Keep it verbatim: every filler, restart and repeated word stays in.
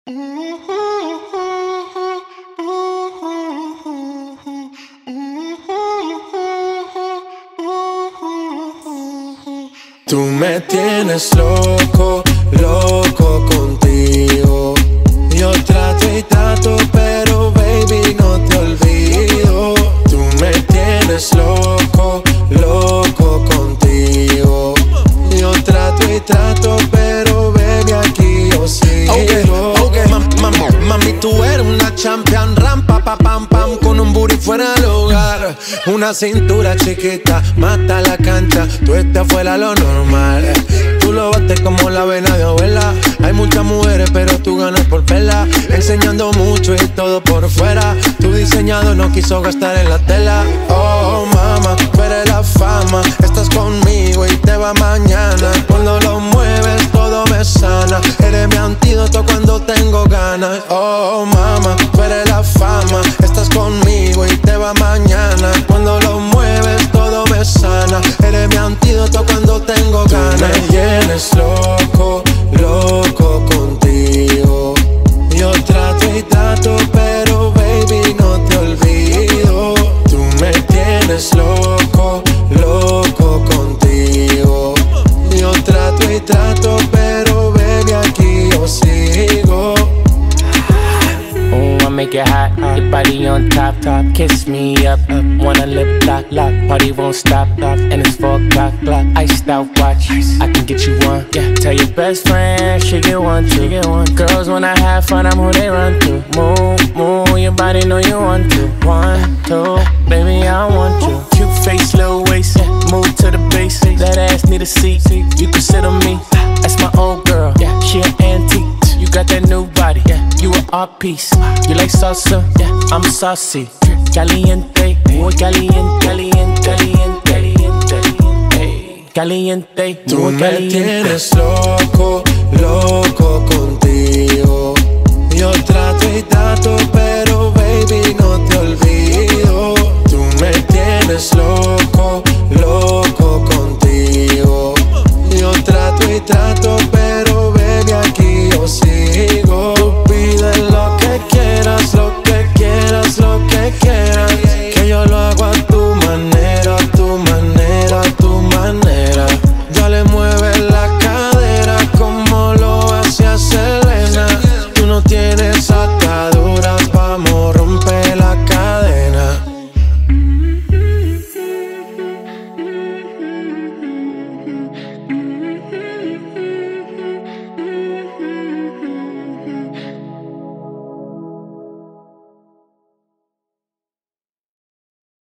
Tú me tienes loco, loco contigo. Yo trato y trato, pero baby no te olvido. Tú me tienes loco, loco contigo. Yo trato y trato, pero baby aquí yo sigo. Okay, okay, mam, mam, mami tú eres una champion, rampa pa pam pam con un booty fuera del hogar. Una cintura chiquita, mata la cancha, tú estás fuera lo normal. Tú lo bates como la vena de abuela. Hay muchas mujeres pero tú ganas por pela. Enseñando mucho y todo por fuera. Tu diseñado no quiso gastar en la tela. Oh mama, tú eres la fama. Estás conmigo y te va mañana. Cuando lo mueves todo me sana. Eres mi antídoto cuando tengo ganas. Oh mama, tú eres la fama. Estás conmigo y te va mañana. Cuando lo mueves todo me sana. Eres mi antídoto cuando tengo ganas. Tú me tienes loco, loco contigo. Yo trato y trato, pero baby no te olvido. Tú me tienes loco, loco contigo. Yo trato y trato, pero baby aquí yo sigo. Oh, I make it hot, your body on top, top. Kiss me up, up. Wanna lip lock, lock. Party won't stop, stop. And it's four o'clock, clock. Iced out watch, I can get you one. Yeah, tell your best friend she get one, she get one. Girls when I have fun, I'm who they run to. Move, move, your body know you want to. One, two, baby I want you. Cute face, little waist, yeah. Move to the basics. That ass need a seat, you can sit on me. That's my old girl, yeah. She an antique. You got that new body, yeah. You an art piece. You like salsa, yeah. I'm saucy. Caliente, muy caliente, caliente, caliente, caliente, caliente. Tú me tienes loco, loco contigo.